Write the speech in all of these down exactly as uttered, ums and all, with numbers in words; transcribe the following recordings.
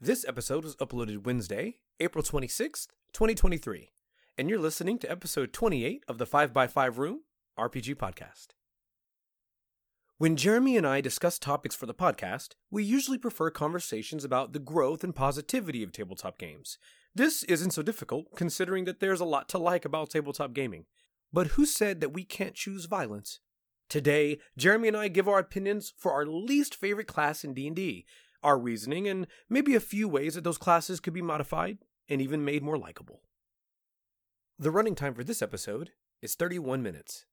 This episode was uploaded Wednesday, April twenty-sixth, twenty twenty-three, and you're listening to episode twenty-eight of the five by five Room R P G podcast. When Jeremy and I discuss topics for the podcast, we usually prefer conversations about the growth and positivity of tabletop games. This isn't so difficult, considering that there's a lot to like about tabletop gaming. But who said that we can't choose violence? Today, Jeremy and I give our opinions for our least favorite class in D and D, our reasoning, and maybe a few ways that those classes could be modified and even made more likable. The running time for this episode is thirty-one minutes.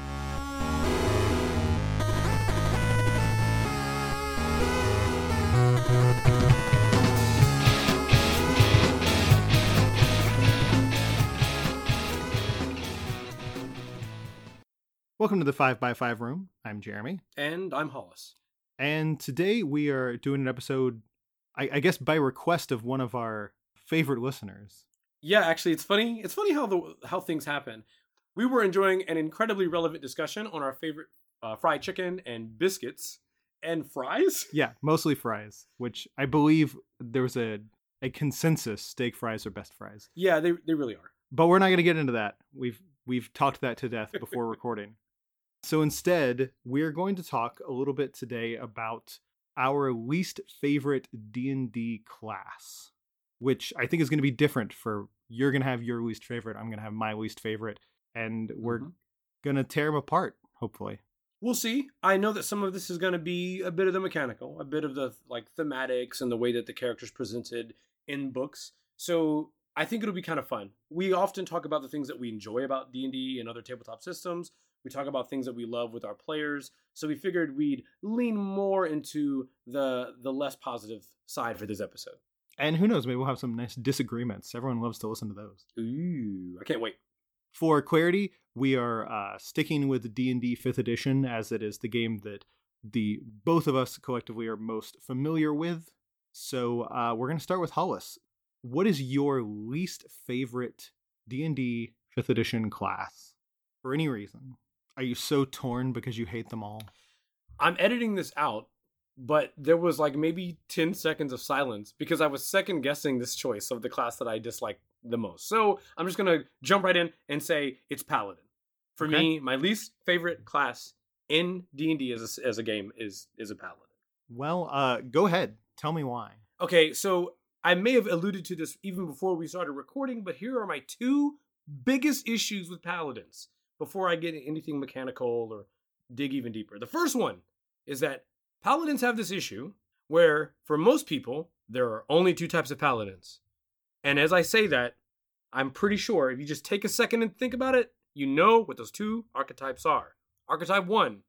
Welcome to the five by five Room. I'm Jeremy. And I'm Hollis. And today we are doing an episode, I, I guess by request of one of our favorite listeners. Yeah, actually, it's funny. It's funny how the how things happen. We were enjoying an incredibly relevant discussion on our favorite uh, fried chicken and biscuits and fries. Yeah, mostly fries, which I believe there was a, a consensus steak fries are best fries. Yeah, they they really are. But we're not going to get into that. We've we've talked that to death before recording. So instead, we're going to talk a little bit today about our least favorite D and D class, which I think is going to be different for, you're going to have your least favorite, I'm going to have my least favorite, and we're mm-hmm. going to tear them apart, hopefully. We'll see. I know that some of this is going to be a bit of the mechanical, a bit of the like thematics and the way that the characters presented in books. So I think it'll be kind of fun. We often talk about the things that we enjoy about D and D and other tabletop systems. We talk about things that we love with our players. So we figured we'd lean more into the the less positive side for this episode. And who knows, maybe we'll have some nice disagreements. Everyone loves to listen to those. Ooh, I can't wait. For clarity, we are uh, sticking with D and D fifth edition, as it is the game that the both of us collectively are most familiar with. So uh, we're going to start with Hollis. What is your least favorite D and D fifth edition class? For any reason. Are you so torn because you hate them all? I'm editing this out, but there was like maybe ten seconds of silence because I was second guessing this choice of the class that I dislike the most. So I'm just going to jump right in and say it's Paladin. For okay. me, my least favorite class in D and D as a, as a game is, is a Paladin. Well, uh, go ahead. Tell me why. Okay, so I may have alluded to this even before we started recording, but here are my two biggest issues with Paladins before I get anything mechanical or dig even deeper. The first one is that Paladins have this issue where, for most people, there are only two types of Paladins. And as I say that, I'm pretty sure if you just take a second and think about it, you know what those two archetypes are. Archetype one,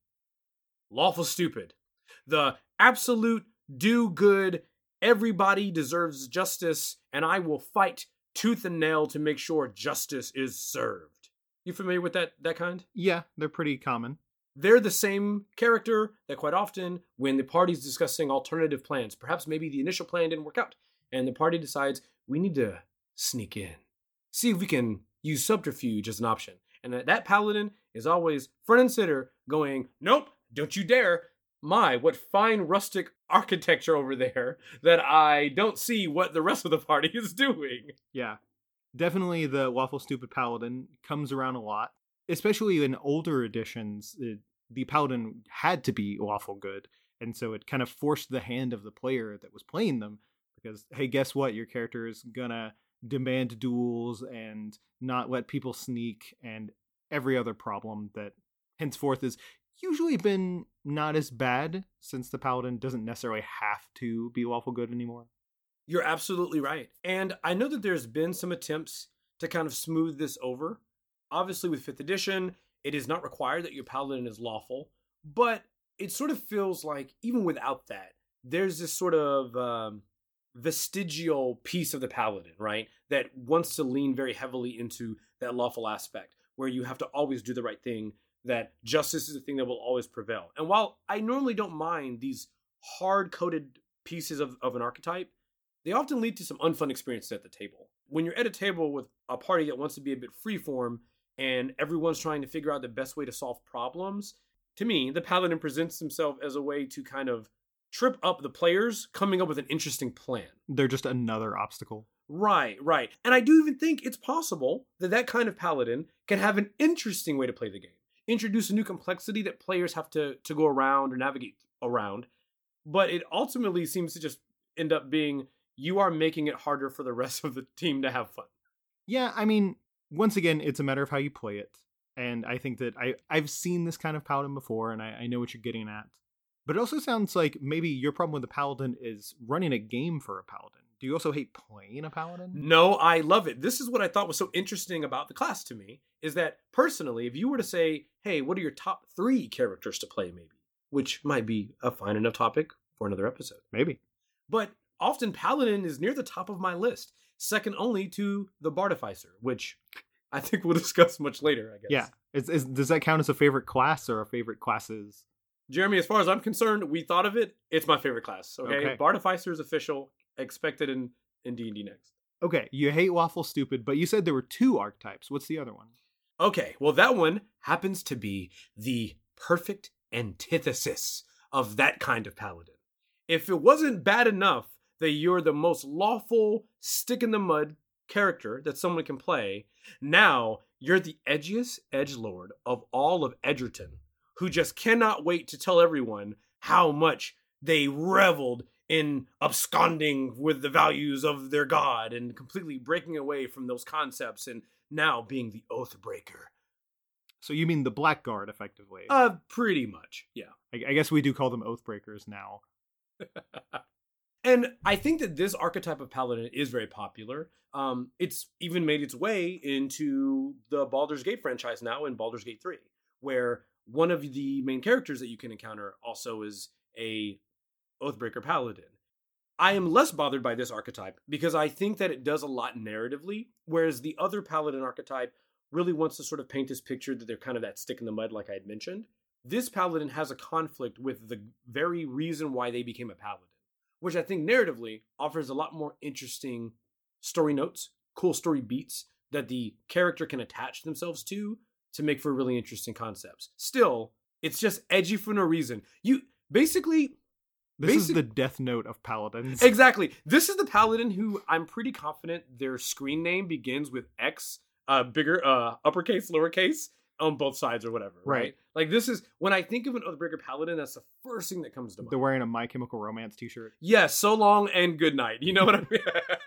lawful stupid. The absolute do-good, everybody deserves justice, and I will fight tooth and nail to make sure justice is served. You familiar with that that kind? Yeah, they're pretty common. They're the same character that quite often, when the party's discussing alternative plans, perhaps maybe the initial plan didn't work out, and the party decides, we need to sneak in. See if we can use subterfuge as an option. And that, that paladin is always front and center going, nope, don't you dare. My, what fine rustic architecture over there that I don't see what the rest of the party is doing. Yeah. Definitely the lawful stupid paladin comes around a lot, especially in older editions. It, the paladin had to be lawful good, and so it kind of forced the hand of the player that was playing them because, hey, guess what? Your character is gonna demand duels and not let people sneak and every other problem that henceforth has usually been not as bad since the paladin doesn't necessarily have to be lawful good anymore. You're absolutely right. And I know that there's been some attempts to kind of smooth this over. Obviously, with fifth edition, it is not required that your paladin is lawful, but it sort of feels like, even without that, there's this sort of um, vestigial piece of the paladin, right? That wants to lean very heavily into that lawful aspect, where you have to always do the right thing, that justice is the thing that will always prevail. And while I normally don't mind these hard-coded pieces of, of an archetype, they often lead to some unfun experiences at the table. When you're at a table with a party that wants to be a bit freeform and everyone's trying to figure out the best way to solve problems, to me, the paladin presents himself as a way to kind of trip up the players coming up with an interesting plan. They're just another obstacle. Right, right. And I do even think it's possible that that kind of paladin can have an interesting way to play the game. Introduce a new complexity that players have to, to go around or navigate around. But it ultimately seems to just end up being, you are making it harder for the rest of the team to have fun. Yeah, I mean, once again, it's a matter of how you play it. And I think that I, I've seen this kind of paladin before, and I, I know what you're getting at. But it also sounds like maybe your problem with the paladin is running a game for a paladin. Do you also hate playing a paladin? No, I love it. This is what I thought was so interesting about the class to me, is that personally, if you were to say, hey, what are your top three characters to play maybe? Which might be a fine enough topic for another episode. Maybe. But often paladin is near the top of my list, second only to the Bartificer, which I think we'll discuss much later, I guess. Yeah. Is, is, does that count as a favorite class or a favorite classes? Jeremy, as far as I'm concerned, we thought of it. It's my favorite class, okay? Okay. Bartificer is official, expected in, in D and D next. Okay, you hate Waffle Stupid, but you said there were two archetypes. What's the other one? Okay, well, that one happens to be the perfect antithesis of that kind of paladin. If it wasn't bad enough that you're the most lawful, stick-in-the-mud character that someone can play, now you're the edgiest edgelord of all of Edgerton, who just cannot wait to tell everyone how much they reveled in absconding with the values of their god and completely breaking away from those concepts and now being the Oathbreaker. So you mean the Blackguard, effectively? Uh, pretty much, yeah. I, I guess we do call them Oathbreakers now. And I think that this archetype of paladin is very popular. Um, it's even made its way into the Baldur's Gate franchise now in Baldur's Gate three, where one of the main characters that you can encounter also is a Oathbreaker paladin. I am less bothered by this archetype because I think that it does a lot narratively, whereas the other paladin archetype really wants to sort of paint this picture that they're kind of that stick in the mud like I had mentioned. This paladin has a conflict with the very reason why they became a paladin, which I think narratively offers a lot more interesting story notes, cool story beats that the character can attach themselves to to make for really interesting concepts. Still, it's just edgy for no reason. You basically... This Basic- is the Death Note of paladins. Exactly. This is the paladin who I'm pretty confident their screen name begins with X, uh, bigger, uh, uppercase, lowercase, on both sides or whatever. Right. Right. Like this is, when I think of an Oathbreaker paladin, that's the first thing that comes to mind. They're wearing a My Chemical Romance t-shirt. Yes, so long and good night. You know what I mean?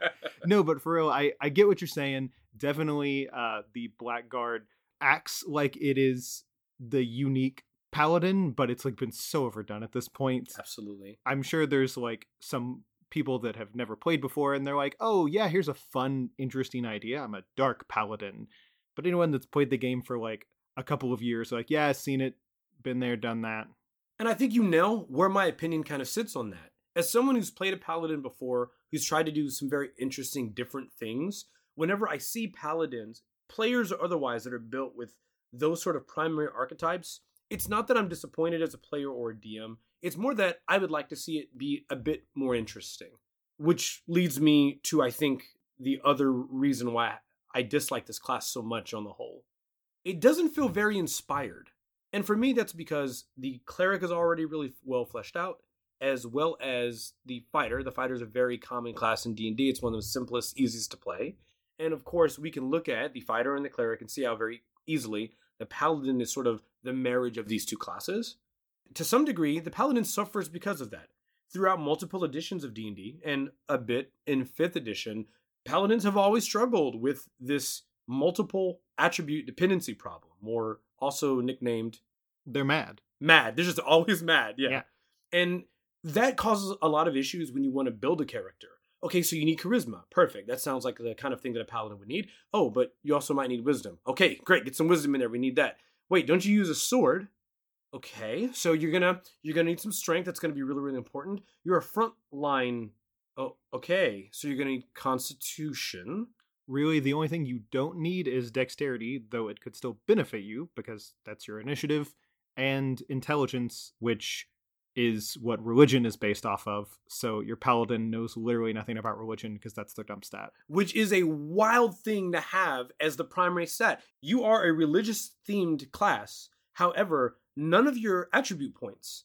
No, but for real, I, I get what you're saying. Definitely uh, the Blackguard acts like it is the unique paladin, but it's like been so overdone at this point. Absolutely. I'm sure there's like some people that have never played before and they're like, oh yeah, here's a fun, interesting idea. I'm a dark paladin. But anyone that's played the game for like a couple of years, like, yeah, I've seen it, been there, done that. And I think you know where my opinion kind of sits on that. As someone who's played a paladin before, who's tried to do some very interesting different things, whenever I see paladins, players or otherwise, that are built with those sort of primary archetypes, it's not that I'm disappointed as a player or a D M. It's more that I would like to see it be a bit more interesting. Which leads me to, I think, the other reason why I dislike this class so much on the whole. It doesn't feel very inspired. And for me, that's because the cleric is already really well fleshed out, as well as the fighter. The fighter is a very common class in D and D. It's one of the simplest, easiest to play. And of course, we can look at the fighter and the cleric and see how very easily the paladin is sort of the marriage of these two classes. To some degree, the paladin suffers because of that. Throughout multiple editions of D and D, and a bit in fifth edition, paladins have always struggled with this multiple attribute dependency problem, or also nicknamed... They're mad. Mad. They're just always mad, yeah. Yeah. And that causes a lot of issues when you want to build a character. Okay, so you need charisma. Perfect. That sounds like the kind of thing that a paladin would need. Oh, but you also might need wisdom. Okay, great. Get some wisdom in there. We need that. Wait, don't you use a sword? Okay, so you're gonna you're gonna need some strength. That's gonna be really, really important. You're a front line. Oh, okay. So you're gonna need constitution. Really, the only thing you don't need is dexterity, though it could still benefit you because that's your initiative, and intelligence, which is what religion is based off of. So your paladin knows literally nothing about religion because that's their dump stat. Which is a wild thing to have as the primary stat. You are a religious themed class. However, none of your attribute points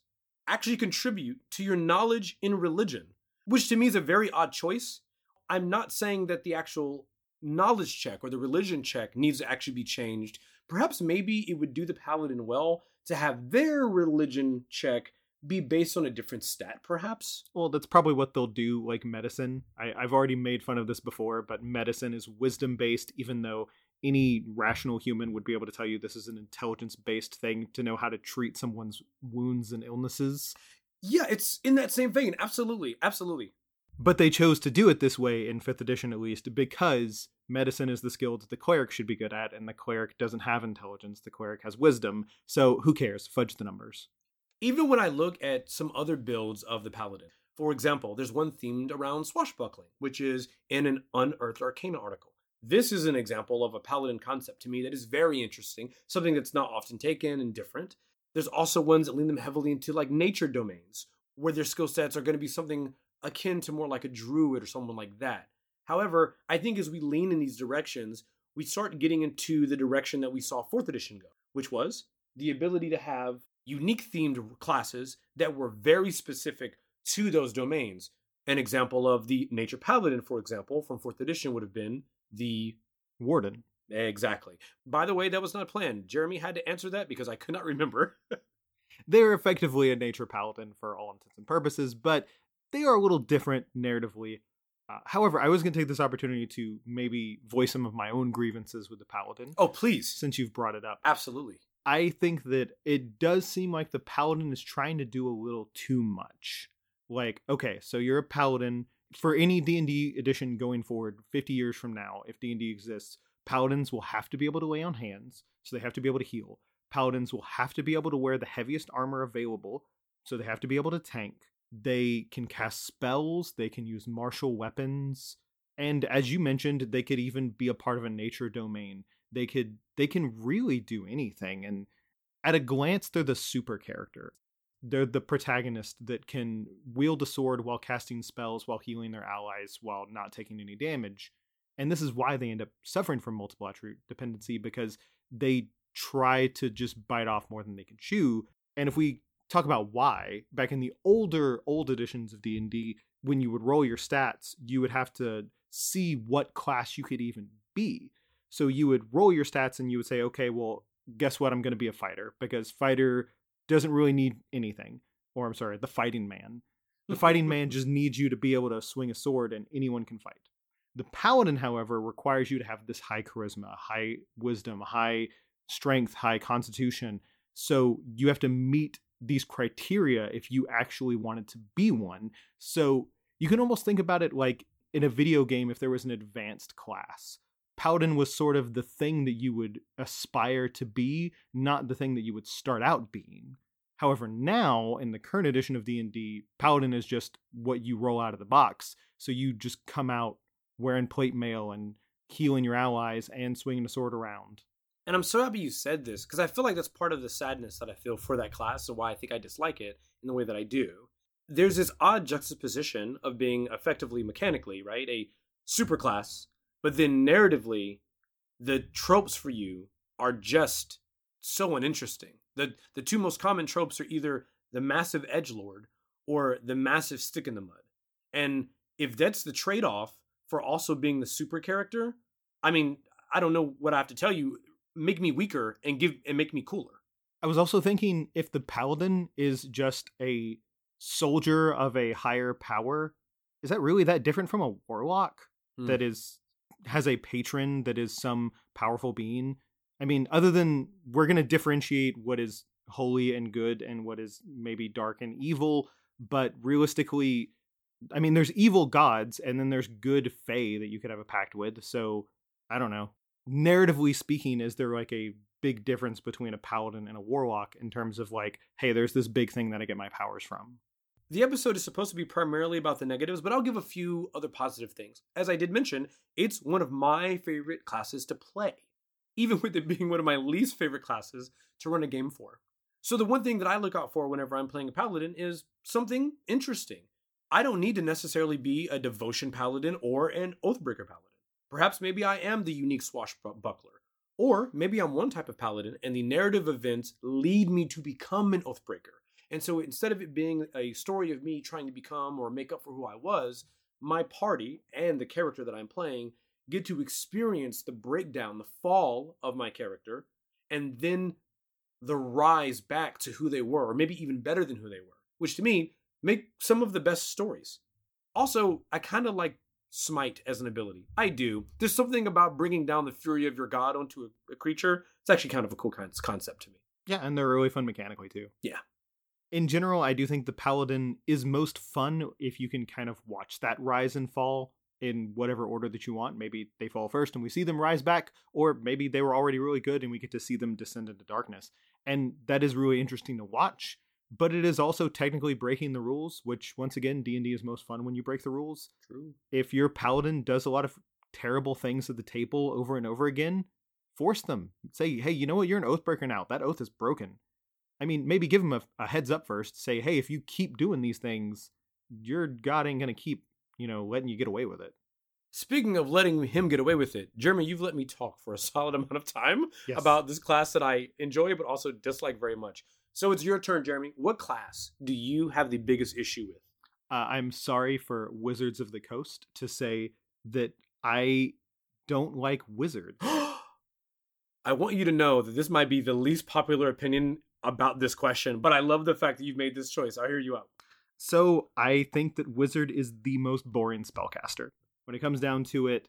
actually contribute to your knowledge in religion, which to me is a very odd choice. I'm not saying that the actual knowledge check or the religion check needs to actually be changed. Perhaps maybe it would do the paladin well to have their religion check be based on a different stat, perhaps. Well, that's probably what they'll do, like medicine. I, I've already made fun of this before, but medicine is wisdom-based, even though any rational human would be able to tell you this is an intelligence-based thing to know how to treat someone's wounds and illnesses. Yeah, it's in that same vein. Absolutely. Absolutely. But they chose to do it this way in fifth edition, at least, because medicine is the skill that the cleric should be good at, and the cleric doesn't have intelligence. The cleric has wisdom. So who cares? Fudge the numbers. Even when I look at some other builds of the paladin, for example, there's one themed around swashbuckling, which is in an Unearthed Arcana article. This is an example of a paladin concept to me that is very interesting, something that's not often taken and different. There's also ones that lean them heavily into like nature domains, where their skill sets are going to be something akin to more like a druid or someone like that. However, I think as we lean in these directions, we start getting into the direction that we saw fourth edition go, which was the ability to have unique themed classes that were very specific to those domains. An example of the nature paladin, for example, from fourth edition would have been the warden. Exactly. By the way, that was not planned. Jeremy had to answer that because I could not remember. They're effectively a nature paladin for all intents and purposes, but they are a little different narratively. Uh, however, I was going to take this opportunity to maybe voice some of my own grievances with the paladin. Oh, please. Since you've brought it up. Absolutely. I think that it does seem like the paladin is trying to do a little too much. Like, okay, so you're a paladin. For any D and D edition going forward, fifty years from now, if D and D exists, paladins will have to be able to lay on hands, so they have to be able to heal. Paladins will have to be able to wear the heaviest armor available, so they have to be able to tank. They can cast spells, they can use martial weapons, and as you mentioned, they could even be a part of a nature domain. They could they can really do anything, and at a glance, they're the super character. They're the protagonist that can wield a sword while casting spells, while healing their allies, while not taking any damage. And this is why they end up suffering from multiple attribute dependency, because they try to just bite off more than they can chew. And if we talk about why, back in the older, old editions of D and D, when you would roll your stats, you would have to see what class you could even be. So you would roll your stats and you would say, okay, well, guess what? I'm going to be a fighter, because fighter doesn't really need anything. Or I'm sorry, the fighting man. The fighting man just needs you to be able to swing a sword and anyone can fight. The paladin, however, requires you to have this high charisma, high wisdom, high strength, high constitution. So you have to meet these criteria if you actually wanted to be one. So you can almost think about it like in a video game, if there was an advanced class. Paladin was sort of the thing that you would aspire to be, not the thing that you would start out being. However, now, in the current edition of D and D, Paladin is just what you roll out of the box. So you just come out wearing plate mail and healing your allies and swinging a sword around. And I'm so happy you said this, because I feel like that's part of the sadness that I feel for that class, and why I think I dislike it in the way that I do. There's this odd juxtaposition of being effectively mechanically, right, a superclass, but then narratively, the tropes for you are just so uninteresting. The the two most common tropes are either the massive edgelord or the massive stick in the mud. And if that's the trade-off for also being the super character, I mean, I don't know what I have to tell you. Make me weaker and give and make me cooler. I was also thinking, if the paladin is just a soldier of a higher power, is that really that different from a warlock hmm. that is has a patron that is some powerful being? I mean, other than we're going to differentiate what is holy and good and what is maybe dark and evil, but realistically, I mean, there's evil gods and then there's good fae that you could have a pact with. So I don't know. Narratively speaking, is there like a big difference between a paladin and a warlock in terms of like, hey, there's this big thing that I get my powers from? The episode is supposed to be primarily about the negatives, but I'll give a few other positive things. As I did mention, it's one of my favorite classes to play, even with it being one of my least favorite classes to run a game for. So the one thing that I look out for whenever I'm playing a paladin is something interesting. I don't need to necessarily be a devotion paladin or an oathbreaker paladin. Perhaps maybe I am the unique swashbuckler. Or maybe I'm one type of paladin and the narrative events lead me to become an oathbreaker. And so instead of it being a story of me trying to become or make up for who I was, my party and the character that I'm playing get to experience the breakdown, the fall of my character, and then the rise back to who they were, or maybe even better than who they were, which to me make some of the best stories. Also, I kind of like smite as an ability. I do. There's something about bringing down the fury of your god onto a, a creature. It's actually kind of a cool kind of concept to me. Yeah, and they're really fun mechanically too. Yeah. In general, I do think the Paladin is most fun if you can kind of watch that rise and fall in whatever order that you want. Maybe they fall first and we see them rise back, or maybe they were already really good and we get to see them descend into darkness. And that is really interesting to watch, but it is also technically breaking the rules, which once again, D and D is most fun when you break the rules. True. If your Paladin does a lot of terrible things at the table over and over again, force them. Say, hey, you know what? You're an Oathbreaker now. That oath is broken. I mean, maybe give them a, a heads up first. Say, hey, if you keep doing these things, your god ain't going to keep, you know, letting you get away with it. Speaking of letting him get away with it, Jeremy, you've let me talk for a solid amount of time yes. about this class that I enjoy but also dislike very much. So it's your turn, Jeremy. What class do you have the biggest issue with? Uh, I'm sorry for Wizards of the Coast to say that I don't like wizards. I want you to know that this might be the least popular opinion about this question, but I love the fact that you've made this choice. I'll hear you out. So I think that Wizard is the most boring spellcaster. When it comes down to it,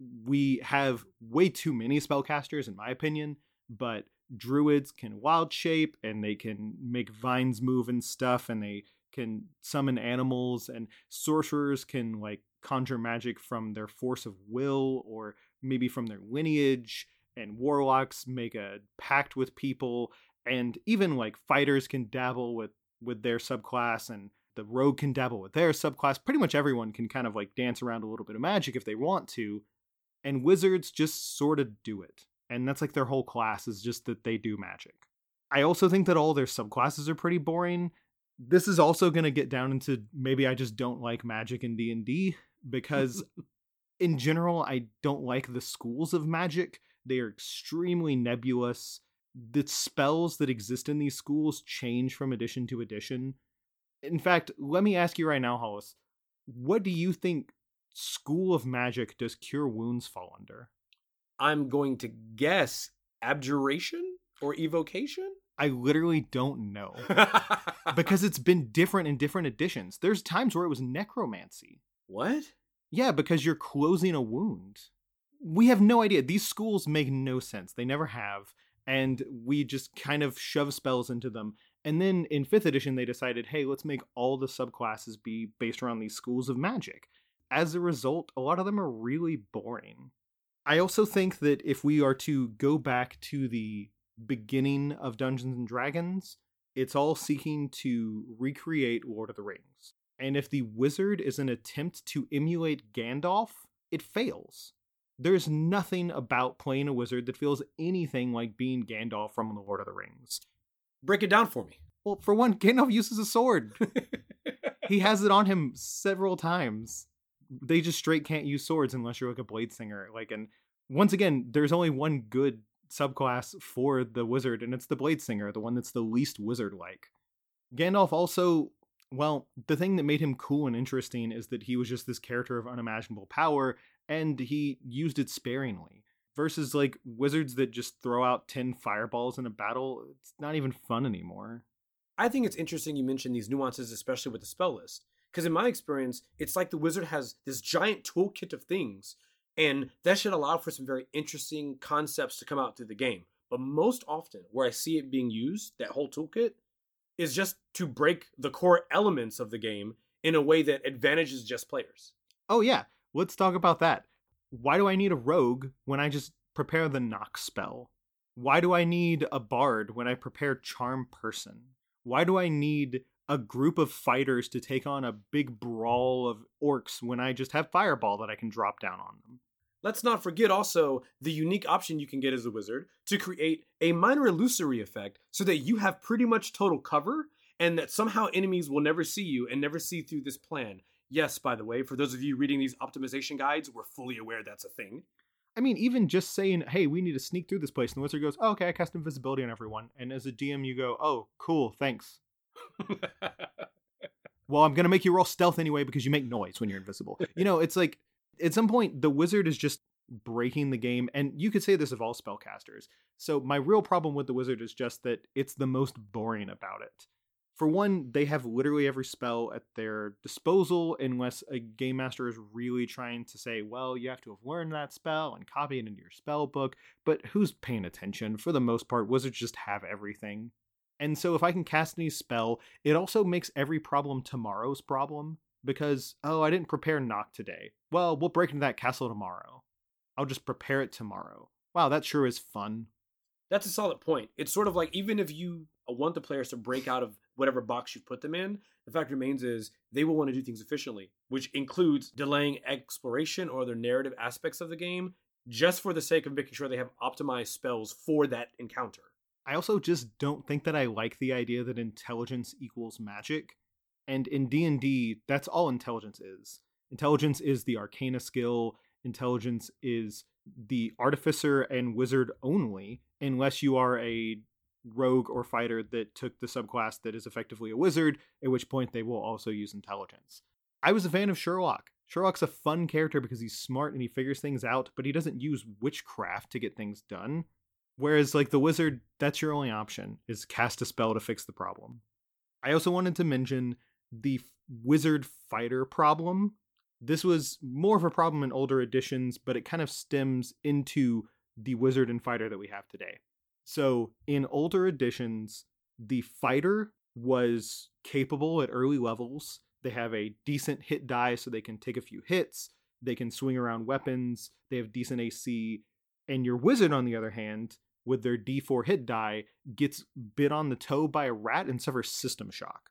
we have way too many spellcasters, in my opinion, but druids can wild shape and they can make vines move and stuff, and they can summon animals, and sorcerers can like conjure magic from their force of will or maybe from their lineage, and warlocks make a pact with people, and even like fighters can dabble with with their subclass, and the rogue can dabble with their subclass. Pretty much everyone can kind of like dance around a little bit of magic if they want to, and wizards just sort of do it. And that's like their whole class, is just that they do magic. I also think that all their subclasses are pretty boring. This is also going to get down into maybe I just don't like magic in D and D, because in general, I don't like the schools of magic. They are extremely nebulous. The spells that exist in these schools change from edition to edition. In fact, let me ask you right now, Hollis, what do you think School of Magic does Cure Wounds fall under? I'm going to guess abjuration or evocation? I literally don't know. Because it's been different in different editions. There's times where it was necromancy. What? Yeah, because you're closing a wound. We have no idea. These schools make no sense. They never have. And we just kind of shove spells into them. And then in fifth edition, they decided, hey, let's make all the subclasses be based around these schools of magic. As a result, a lot of them are really boring. I also think that if we are to go back to the beginning of Dungeons and Dragons, it's all seeking to recreate Lord of the Rings. And if the wizard is an attempt to emulate Gandalf, it fails. There's nothing about playing a wizard that feels anything like being Gandalf from the Lord of the Rings. Break it down for me. Well, for one, Gandalf uses a sword. He has it on him several times. They just straight can't use swords unless you're like a blade singer. Like, and once again, there's only one good subclass for the wizard, and it's the blade singer, the one that's the least wizard-like. Gandalf also, well, the thing that made him cool and interesting is that he was just this character of unimaginable power, and he used it sparingly. Versus like wizards that just throw out ten fireballs in a battle, it's not even fun anymore. I think it's interesting you mentioned these nuances, especially with the spell list. Because in my experience, it's like the wizard has this giant toolkit of things, and that should allow for some very interesting concepts to come out through the game. But most often, where I see it being used, that whole toolkit, is just to break the core elements of the game in a way that advantages just players. Oh yeah, let's talk about that. Why do I need a rogue when I just prepare the knock spell? Why do I need a bard when I prepare charm person? Why do I need a group of fighters to take on a big brawl of orcs when I just have fireball that I can drop down on them? Let's not forget also the unique option you can get as a wizard to create a minor illusory effect so that you have pretty much total cover and that somehow enemies will never see you and never see through this plan. Yes, by the way, for those of you reading these optimization guides, we're fully aware that's a thing. I mean, even just saying, hey, we need to sneak through this place, and the wizard goes, oh, okay, I cast invisibility on everyone. And as a D M, you go, oh, cool, thanks. Well, I'm going to make you roll stealth anyway because you make noise when you're invisible. You know, it's like, at some point, the wizard is just breaking the game. And you could say this of all spellcasters. So my real problem with the wizard is just that it's the most boring about it. For one, they have literally every spell at their disposal unless a game master is really trying to say, well, you have to have learned that spell and copy it into your spell book. But who's paying attention? For the most part, wizards just have everything. And so if I can cast any spell, it also makes every problem tomorrow's problem. Because, oh, I didn't prepare knock today. Well, we'll break into that castle tomorrow. I'll just prepare it tomorrow. Wow, that sure is fun. That's a solid point. It's sort of like, even if you want the players to break out of whatever box you've put them in, the fact remains is they will want to do things efficiently, which includes delaying exploration or other narrative aspects of the game just for the sake of making sure they have optimized spells for that encounter. I also just don't think that I like the idea that intelligence equals magic. And in D and D, that's all intelligence is. Intelligence is the arcana skill. Intelligence is the artificer and wizard only, unless you are a rogue or fighter that took the subclass that is effectively a wizard, at which point they will also use intelligence. I was a fan of Sherlock. Sherlock's a fun character because he's smart and he figures things out, but he doesn't use witchcraft to get things done. Whereas, like, the wizard, that's your only option, is cast a spell to fix the problem. I also wanted to mention the wizard fighter problem. This was more of a problem in older editions, but it kind of stems into the wizard and fighter that we have today. So in older editions, the fighter was capable at early levels. They have a decent hit die, so they can take a few hits. They can swing around weapons. They have decent A C. And your wizard, on the other hand, with their D four hit die, gets bit on the toe by a rat and suffers system shock.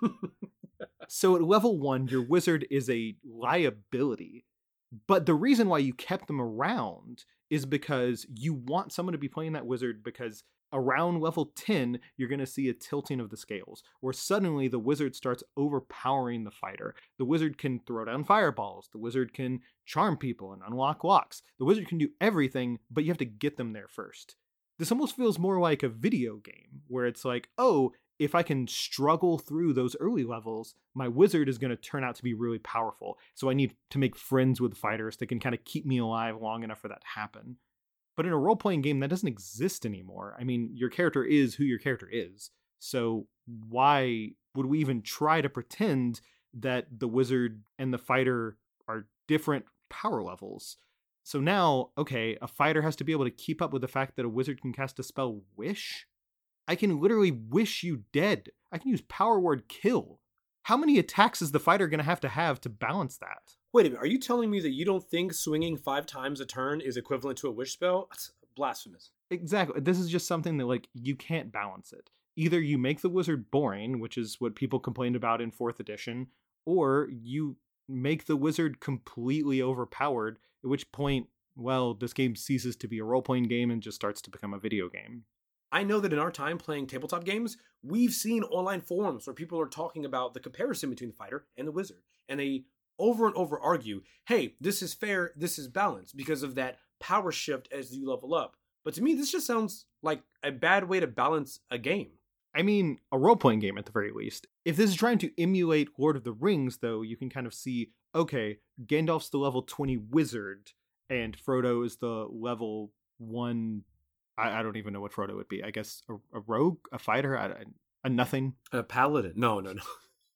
So at level one, your wizard is a liability. But the reason why you kept them around is because you want someone to be playing that wizard, because around level ten, you're going to see a tilting of the scales, where suddenly the wizard starts overpowering the fighter. The wizard can throw down fireballs. The wizard can charm people and unlock locks. The wizard can do everything, but you have to get them there first. This almost feels more like a video game, where it's like, oh, if I can struggle through those early levels, my wizard is going to turn out to be really powerful. So I need to make friends with fighters that can kind of keep me alive long enough for that to happen. But in a role-playing game, that doesn't exist anymore. I mean, your character is who your character is. So why would we even try to pretend that the wizard and the fighter are different power levels? So now, okay, a fighter has to be able to keep up with the fact that a wizard can cast a spell Wish? I can literally wish you dead. I can use power word kill. How many attacks is the fighter going to have to have to balance that? Wait a minute, are you telling me that you don't think swinging five times a turn is equivalent to a wish spell? That's blasphemous. Exactly. This is just something that, like, you can't balance it. Either you make the wizard boring, which is what people complained about in fourth edition, or you make the wizard completely overpowered, at which point, well, this game ceases to be a role-playing game and just starts to become a video game. I know that in our time playing tabletop games, we've seen online forums where people are talking about the comparison between the fighter and the wizard. And they over and over argue, hey, this is fair, this is balanced because of that power shift as you level up. But to me, this just sounds like a bad way to balance a game. I mean, a role-playing game at the very least. If this is trying to emulate Lord of the Rings, though, you can kind of see, okay, Gandalf's the level twenty wizard, and Frodo is the level one... I, I don't even know what Frodo would be. I guess a, a rogue, a fighter, a, a nothing. A paladin. No, no, no.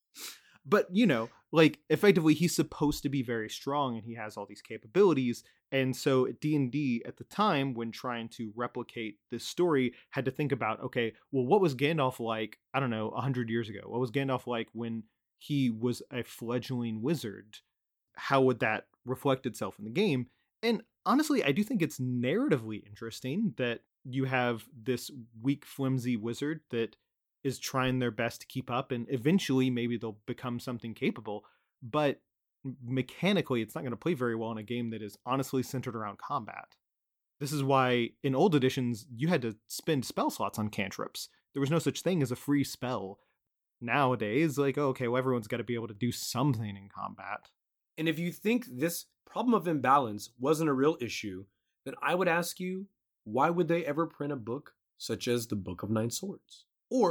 But, you know, like, effectively, he's supposed to be very strong and he has all these capabilities. And so D and D at the time, when trying to replicate this story, had to think about, okay, well, what was Gandalf like, I don't know, one hundred years ago? What was Gandalf like when he was a fledgling wizard? How would that reflect itself in the game? And honestly, I do think it's narratively interesting that you have this weak, flimsy wizard that is trying their best to keep up, and eventually maybe they'll become something capable. But mechanically, it's not going to play very well in a game that is honestly centered around combat. This is why in old editions, you had to spend spell slots on cantrips. There was no such thing as a free spell. Nowadays, like, okay, well, everyone's got to be able to do something in combat. And if you think this problem of imbalance wasn't a real issue, then I would ask you, why would they ever print a book such as the Book of Nine Swords? Or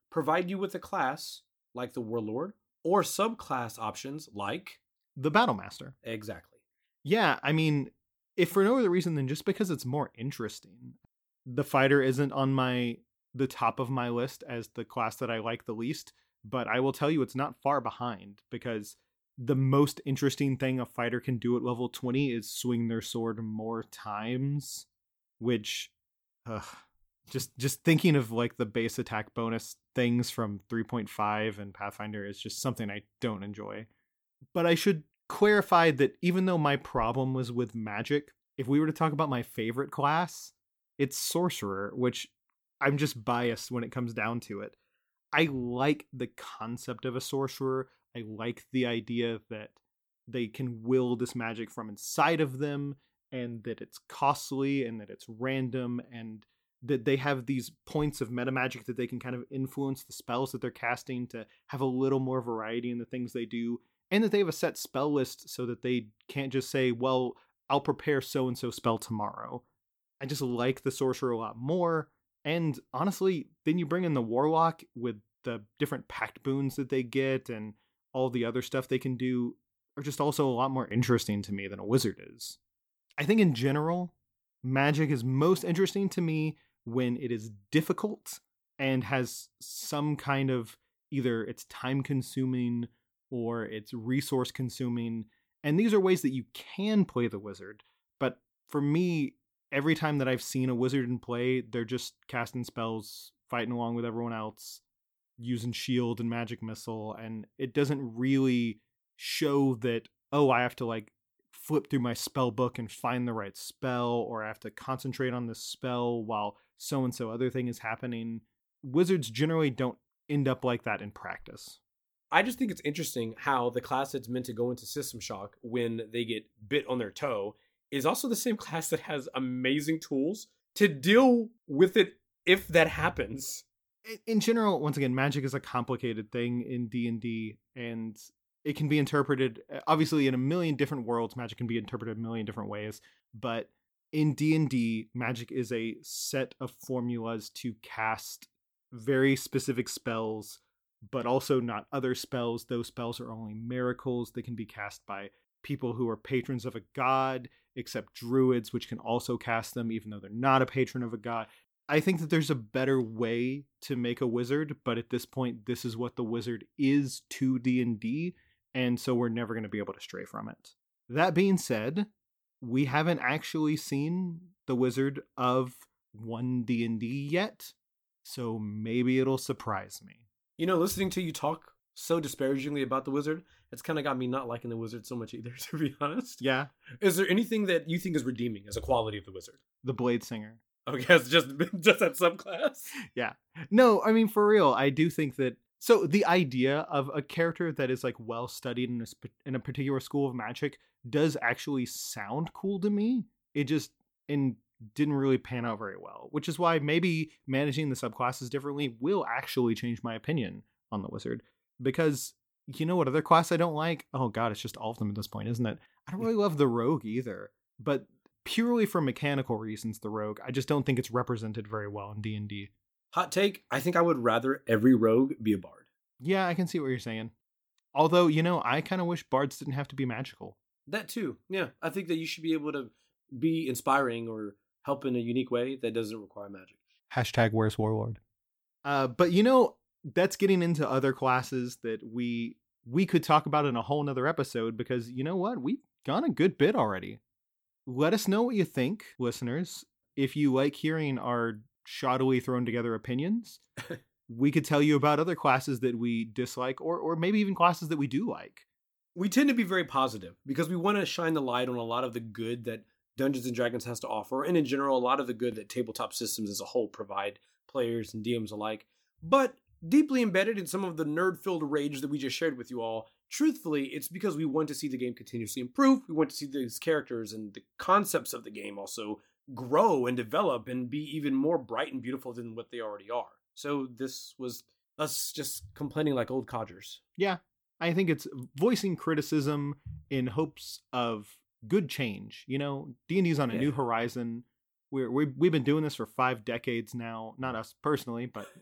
provide you with a class like the Warlord or subclass options like the Battlemaster. Exactly. Yeah, I mean, if for no other reason than just because it's more interesting. The fighter isn't on my the top of my list as the class that I like the least, but I will tell you it's not far behind, because the most interesting thing a fighter can do at level twenty is swing their sword more times, which ugh, just just thinking of like the base attack bonus things from three point five and Pathfinder is just something I don't enjoy. But I should clarify that even though my problem was with magic, if we were to talk about my favorite class, it's Sorcerer, which I'm just biased when it comes down to it. I like the concept of a sorcerer. I like the idea that they can will this magic from inside of them, and that it's costly and that it's random, and that they have these points of meta magic that they can kind of influence the spells that they're casting to have a little more variety in the things they do, and that they have a set spell list so that they can't just say, well, I'll prepare so-and-so spell tomorrow. I just like the sorcerer a lot more. And honestly, then you bring in the warlock with the different pact boons that they get and all the other stuff they can do are just also a lot more interesting to me than a wizard is. I think in general, magic is most interesting to me when it is difficult and has some kind of either it's time consuming or it's resource consuming. And these are ways that you can play the wizard. But for me, every time that I've seen a wizard in play, they're just casting spells, fighting along with everyone else, using shield and magic missile, and it doesn't really show that, oh, I have to like flip through my spell book and find the right spell, or I have to concentrate on this spell while so-and-so other thing is happening. Wizards generally don't end up like that in practice. I just think it's interesting how the class that's meant to go into System Shock when they get bit on their toe is also the same class that has amazing tools to deal with it if that happens. In general, once again, magic is a complicated thing in D and D, and it can be interpreted, obviously, in a million different worlds. Magic can be interpreted a million different ways, but in D and D, magic is a set of formulas to cast very specific spells, but also not other spells. Those spells are only miracles. They can be cast by people who are patrons of a god, except druids, which can also cast them even though they're not a patron of a god. I think that there's a better way to make a wizard, but at this point, this is what the wizard is to D and D, and so we're never going to be able to stray from it. That being said, we haven't actually seen the wizard of one D and D yet, so maybe it'll surprise me. You know, listening to you talk so disparagingly about the wizard, it's kind of got me not liking the wizard so much either, to be honest. Yeah. Is there anything that you think is redeeming as a quality of the wizard? The Blade Singer. Oh, yes, just just that subclass? Yeah. No, I mean, for real, I do think that... So the idea of a character that is like well studied in a, in a particular school of magic does actually sound cool to me. It just in, didn't really pan out very well, which is why maybe managing the subclasses differently will actually change my opinion on the wizard. Because you know what other class I don't like? Oh god, it's just all of them at this point, isn't it? I don't really love the rogue either, but purely for mechanical reasons, the rogue, I just don't think it's represented very well in D and D. Hot take, I think I would rather every rogue be a bard. Yeah, I can see what you're saying. Although, you know, I kind of wish bards didn't have to be magical. That too, yeah. I think that you should be able to be inspiring or help in a unique way that doesn't require magic. Hashtag where's Warlord. Uh, but you know, that's getting into other classes that we we could talk about in a whole nother episode, because you know what? We've gone a good bit already. Let us know what you think, listeners. If you like hearing our shoddily thrown together opinions, we could tell you about other classes that we dislike, or or maybe even classes that we do like. We tend to be very positive because we want to shine the light on a lot of the good that Dungeons and Dragons has to offer, and in general, a lot of the good that tabletop systems as a whole provide players and D Ms alike. But deeply embedded in some of the nerd-filled rage that we just shared with you all, truthfully, it's because we want to see the game continuously improve. We want to see these characters and the concepts of the game also grow and develop and be even more bright and beautiful than what they already are. So this was us just complaining like old codgers. Yeah, I think it's voicing criticism in hopes of good change. You know, D and D's on a Yeah. new horizon. We're, we we've been doing this for five decades now. Not us personally, but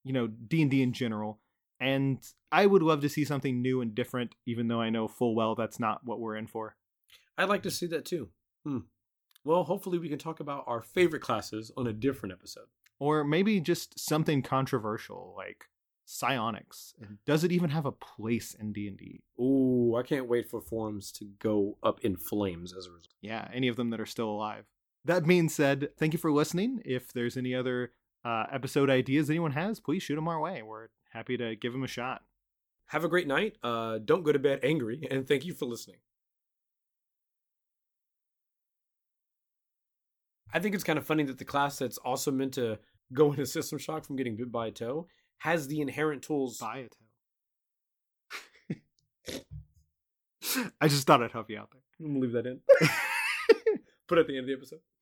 you know, D and D in general. And I would love to see something new and different, even though I know full well that's not what we're in for. I'd like to see that too. Hmm. Well, hopefully we can talk about our favorite classes on a different episode. Or maybe just something controversial like psionics. Does it even have a place in D and D? Ooh, I can't wait for forums to go up in flames as a result. Yeah, any of them that are still alive. That being said, thank you for listening. If there's any other uh, episode ideas anyone has, please shoot them our way. We're happy to give them a shot. Have a great night. Uh, don't go to bed angry, and thank you for listening. I think it's kind of funny that the class that's also meant to go into System Shock from getting bit by a toe has the inherent tools. By a toe. I just thought I'd help you out there. I'm going to leave that in. Put it at the end of the episode.